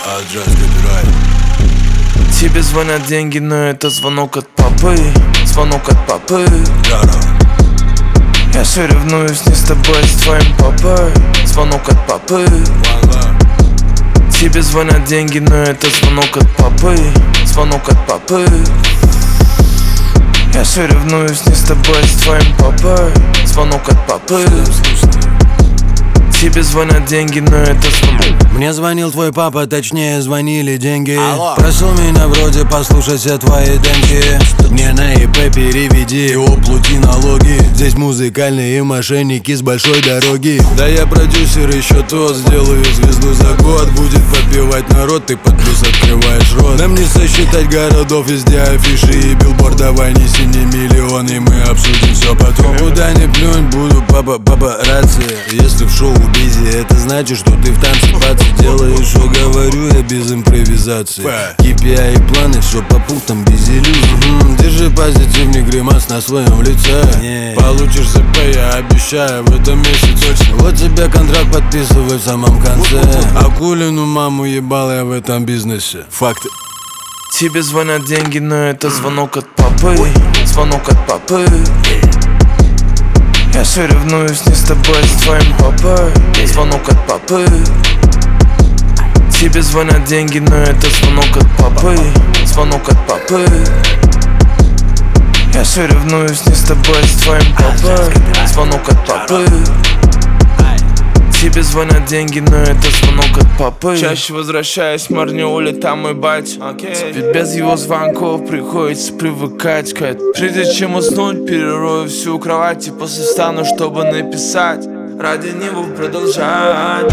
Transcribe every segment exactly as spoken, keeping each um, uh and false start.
Тебе звонят деньги, но это звонок от папы. Звонок от папы. Я все ревнуюсь не с тобой, а с твоим папой. Звонок от папы. Тебе звонят деньги, но это звонок от папы. Звонок от папы. Я все ревнуюсь не с тобой, а с твоим папой. Звонок от папы. Тебе звонят деньги, но это звонок. Мне звонил твой папа, точнее звонили деньги. Алло. Просил меня вроде послушать все твои демки. Мне на ИП переведи и оплати налоги. Здесь музыкальные мошенники с большой дороги. Да я продюсер еще тот, сделаю звезду за год. Будет подпевать народ, ты под плюс открываешь рот. Нам не сосчитать городов, везде афиши и билборд. Давай неси мне миллионы, мы обсудим все потом. Куда ни плюнь, буду папа, папа, рации. Если в шоу бизи, это значит, что ты в танце пацы. Делаешь, что говорю я без импровизации. кей пи ай и планы, все по пунктам без иллюзий. м-м, Держи позитивный гримас на своем лице. Не. Получишь ЗП, я обещаю, в этом месяце точно. Вот тебе контракт подписывай в самом конце. Акулину маму ебал я в этом бизнесе. Факты. Тебе звонят деньги, но это звонок от папы. Звонок от папы. Я все ревнуюсь не с тобой, а с твоим папой. Звонок от папы. Тебе звонят деньги, но это звонок от папы. Звонок от папы. Я все ревнуюсь не с тобой, а с твоим папой. Звонок от папы. Тебе звонят деньги, но это звонок от папы. Чаще возвращаюсь, марню, там мой батя. Ведь без его звонков приходится привыкать к этому. Прежде чем уснуть, перерою всю кровать и после встану, чтобы написать. Ради него продолжать.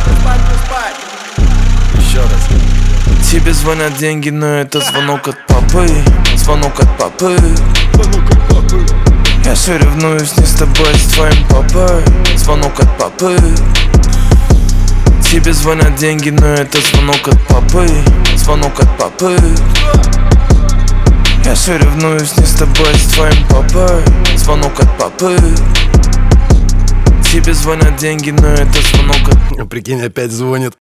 Еще раз. Тебе звонят деньги, но это звонок от папы. Звонок от папы. Я все ревнуюсь не с тобой, а с твоим папой. Звонок от папы. Тебе звонят деньги, но это звонок от папы. Звонок от папы. Я все ревнуюсь не с тобой, а с твоим папой. Звонок от папы. Тебе звонят деньги, но это звонок от... Прикинь, опять звонит.